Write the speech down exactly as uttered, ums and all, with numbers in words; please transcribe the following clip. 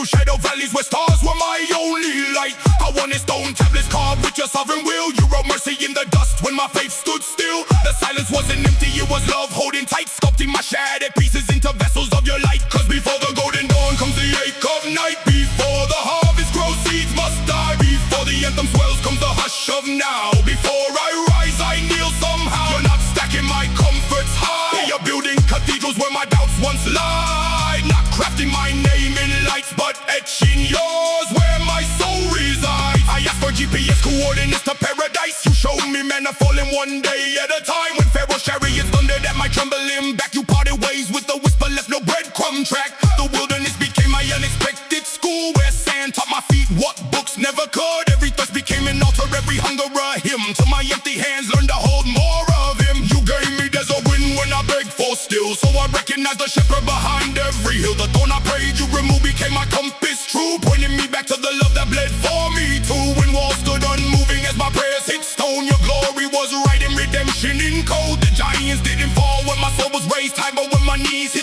through shadow valleys where stars were my only light. I wanted stone tablets carved with your sovereign will. You wrote mercy in the dust when my faith stood still. The silence wasn't empty, it was love holding tight, sculpting my shattered pieces into vessels of your light. Cause before the golden dawn comes the ache of night. Before the harvest grows, seeds must die. Before the anthem swells comes the hush of now. Before I rise, I kneel somehow. You're not stacking my comforts high. You're building cathedrals where my doubts once lied. Not crafting my name in lights, but etching yours where my soul resides. I asked for G P S coordinates to paradise. You showed me manna falling one day at a time. When Pharaoh's chariots thundered at my trembling back, you parted ways with a whisper, left no breadcrumb track. The wilderness became my unexpected school, where sand taught my feet what books never could. Every thirst became an altar, every hunger a hymn. To my empty hands learned to hold more of him. You gave me desert wind when I begged for still, so I recognized the shepherd behind every hill. The thorn I prayed you remove became my compass true, pointing me back to the love that bled for me too. When walls stood unmoving as my prayers hit stone, your glory was right and redemption in code. The giants didn't fall when my soul was raised high, but when my knees hit